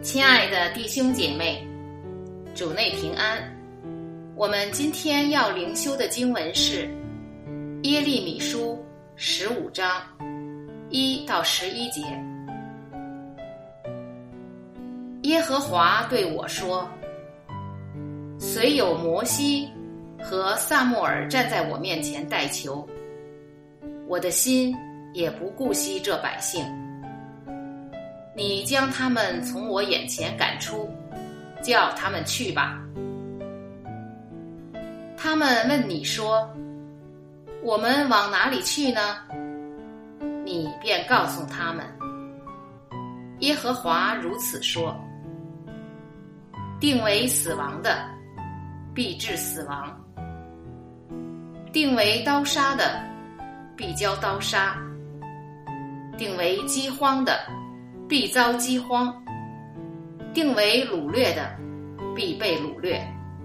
亲爱的弟兄姐妹，主内平安。我们今天要灵修的经文是耶利米书15章1到11节。耶和华对我说，虽有摩西和撒母耳站在我面前代求，我的心也不顾惜这百姓。你将他们从我眼前赶出，叫他们去吧。他们问你说，我们往哪里去呢？你便告诉他们，耶和华如此说，定为死亡的，必致死亡；定为刀杀的，必交刀杀；定为饥荒的，必遭饥荒；定为掳掠的，必被掳掠。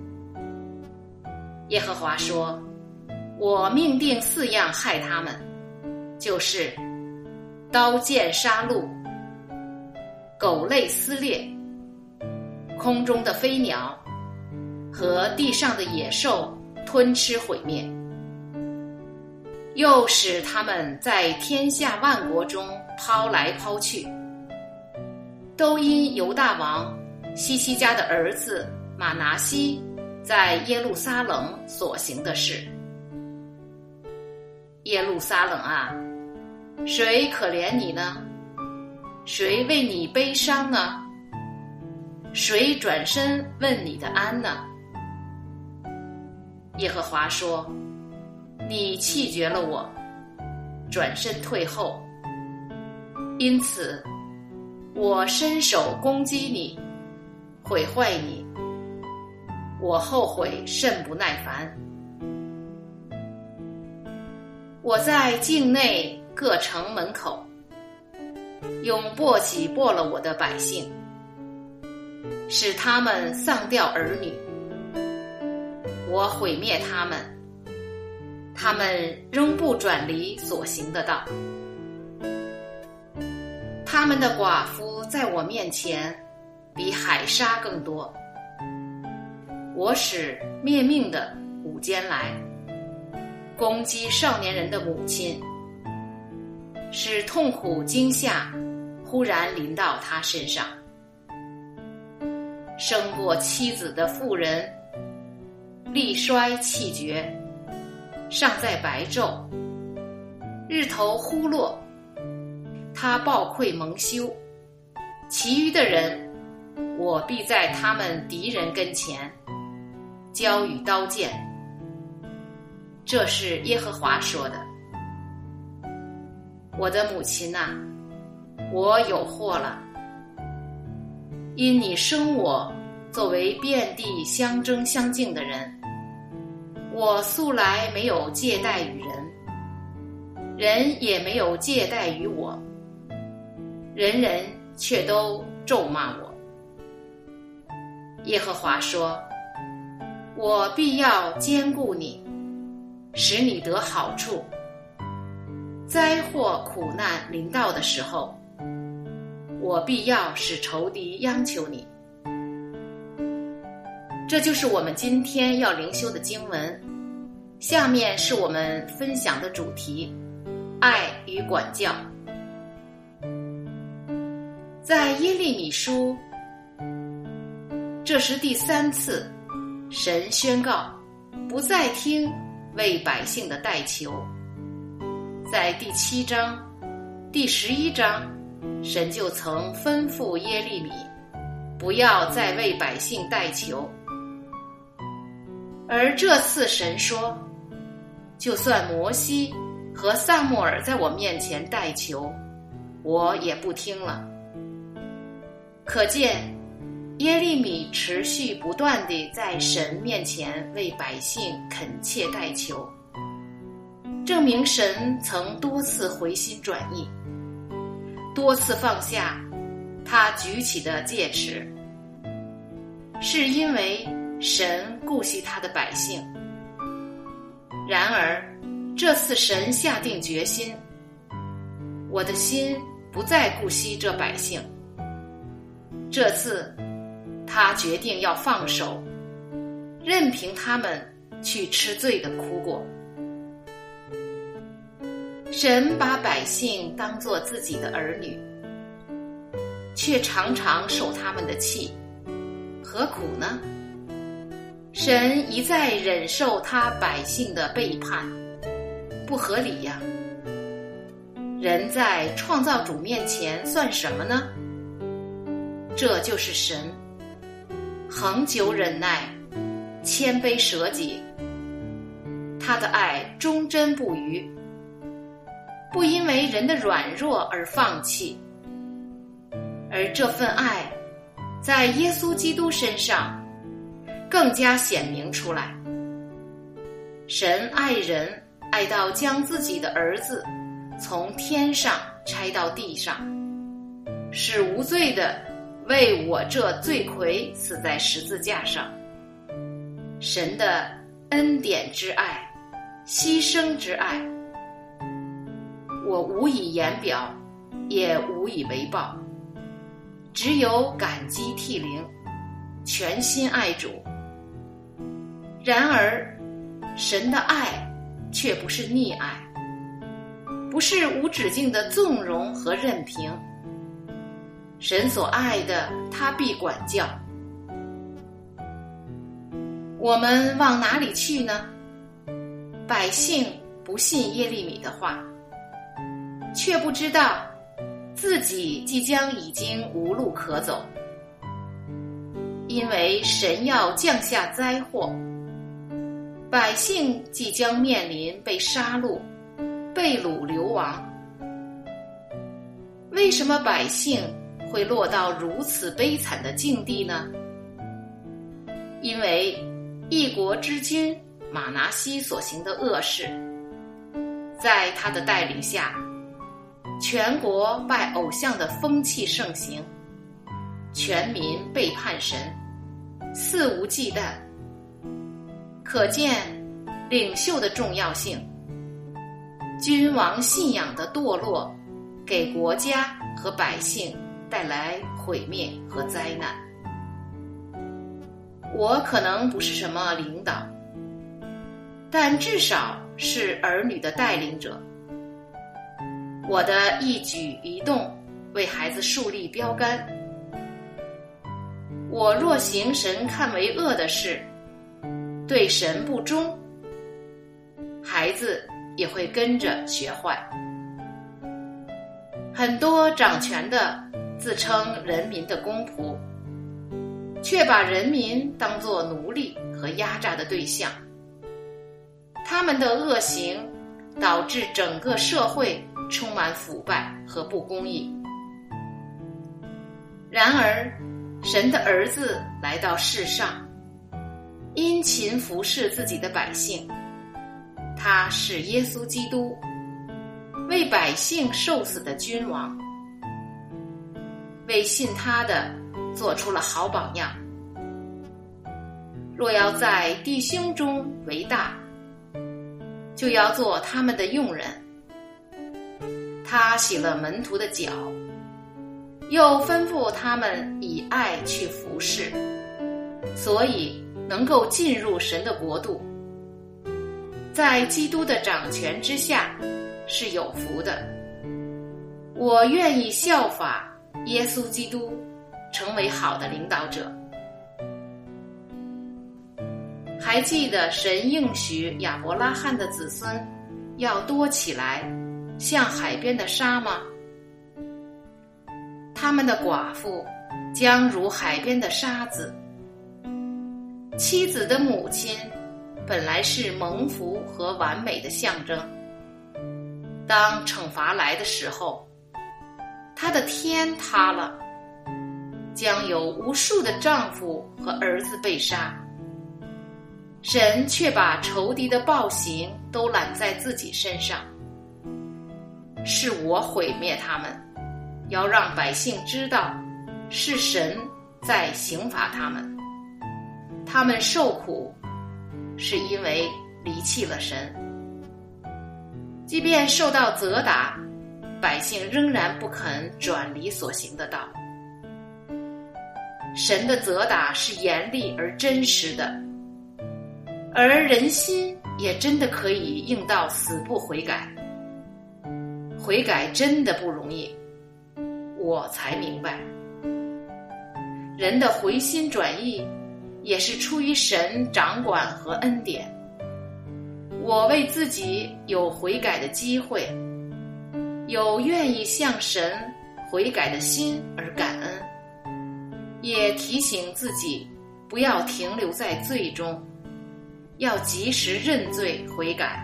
耶和华说，我命定4样害他们，就是刀剑杀戮、狗类撕裂、空中的飞鸟和地上的野兽吞吃毁灭，又使他们在天下万国中抛来抛去，都因犹大王希西家的儿子马拿西在耶路撒冷所行的事。耶路撒冷啊，谁可怜你呢？谁为你悲伤呢？谁转身问你的安呢？耶和华说，你弃绝了我，转身退后，因此我伸手攻击你，毁坏你，我后悔甚不耐烦。我在境内各城门口用簸箕簸了我的百姓，使他们丧掉儿女。我毁灭他们，他们仍不转离所行的道。他们的寡妇在我面前比海沙更多。我使灭命的午间来，攻击少年人的母亲，使痛苦惊吓忽然临到他身上。生过妻子的妇人力衰气绝，尚在白昼，日头忽落，他暴愧蒙羞。其余的人，我必在他们敌人跟前交与刀剑。这是耶和华说的。我的母亲啊，我有祸了，因你生我作为遍地相争相竞的人。我素来没有借贷于人，人也没有借贷于我，人人却都咒骂我。耶和华说，我必要坚固你，使你得好处。灾祸苦难临到的时候，我必要使仇敌央求你。这就是我们今天要灵修的经文。下面是我们分享的主题：爱与管教。在耶利米书，这是第3次神宣告不再听为百姓的代求。在第7章、第11章，神就曾吩咐耶利米不要再为百姓代求。而这次神说，就算摩西和撒母耳在我面前代求，我也不听了。可见耶利米持续不断地在神面前为百姓恳切代求，证明神曾多次回心转意，多次放下他举起的戒尺，是因为神顾惜他的百姓。然而这次神下定决心，我的心不再顾惜这百姓， 这次他决定要放手，任凭他们去吃罪的苦果。神把百姓当作自己的儿女，却常常受他们的气，何苦呢？神一再忍受他百姓的背叛，不合理呀。人在创造主面前算什么呢？这就是神，恒久忍耐，谦卑舍己，他的爱忠贞不渝，不因为人的软弱而放弃，而这份爱在耶稣基督身上更加显明出来。神爱人，爱到将自己的儿子从天上拆到地上，使无罪的为我这罪魁死在十字架上。神的恩典之爱，牺牲之爱，我无以言表，也无以为报，只有感激涕零，全心爱主。然而神的爱却不是溺爱，不是无止境的纵容和任凭。神所爱的，他必管教。我们往哪里去呢？百姓不信耶利米的话，却不知道自己已经无路可走，因为神要降下灾祸，百姓即将面临被杀戮、被掳流亡。为什么百姓会落到如此悲惨的境地呢？因为一国之君马拿西所行的恶事，在他的带领下，全国拜偶像的风气盛行，全民背叛神，肆无忌惮。可见领袖的重要性，君王信仰的堕落，给国家和百姓带来毁灭和灾难。我可能不是什么领导，但至少是儿女的带领者。我的一举一动为孩子树立标杆。我若行神看为恶的事，对神不忠，孩子也会跟着学坏。很多掌权的自称人民的公仆，却把人民当作奴隶和压榨的对象。他们的恶行导致整个社会充满腐败和不公义。然而，神的儿子来到世上，殷勤服侍自己的百姓，他是耶稣基督，为百姓受死的君王，为信他的做出了好榜样。若要在弟兄中为大，就要做他们的用人。他洗了门徒的脚，又吩咐他们以爱去服侍，所以能够进入神的国度。在基督的掌权之下是有福的。我愿意效法耶稣基督，成为好的领导者。还记得神应许亚伯拉罕的子孙要多起来，像海边的沙吗？他们的寡妇将如海边的沙子。妻子的母亲本来是蒙福和完美的象征，当惩罚来的时候，她的天塌了，将有无数的丈夫和儿子被杀。神却把仇敌的暴行都揽在自己身上，是我毁灭他们，要让百姓知道是神在刑罚他们。他们受苦是因为离弃了神。即便受到责打，百姓仍然不肯转离所行的道。 神的责打是严厉而真实的，而人心也真的可以硬到死不悔改。悔改真的不容易，我才明白，人的回心转意也是出于神掌管和恩典。我为自己有悔改的机会，有愿意向神悔改的心而感恩，也提醒自己不要停留在罪中，要及时认罪悔改。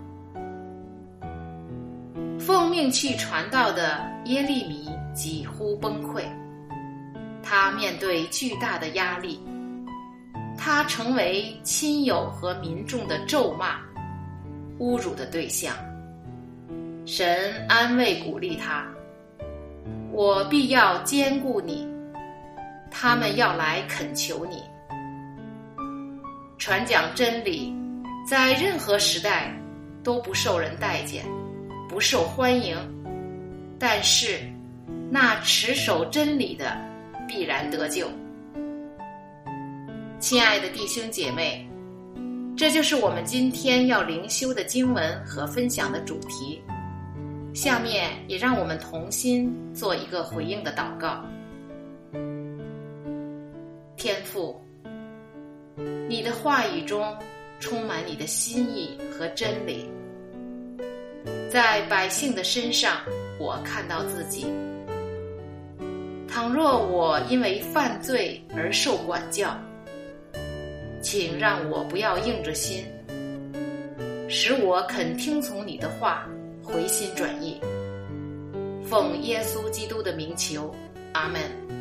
奉命去传道的耶利米几乎崩溃，他面对巨大的压力，他成为亲友和民众的咒骂、侮辱的对象。神安慰鼓励他，我必要坚固你，他们要来恳求你。传讲真理在任何时代都不受人待见，不受欢迎，但是那持守真理的必然得救。亲爱的弟兄姐妹，这就是我们今天要灵修的经文和分享的主题。下面也让我们同心做一个回应的祷告。天父，你的话语中充满你的心意和真理，在百姓的身上我看到自己。倘若我因为犯罪而受管教，请让我不要硬着心，使我肯听从你的话，回心转意。奉耶稣基督的名求，阿们。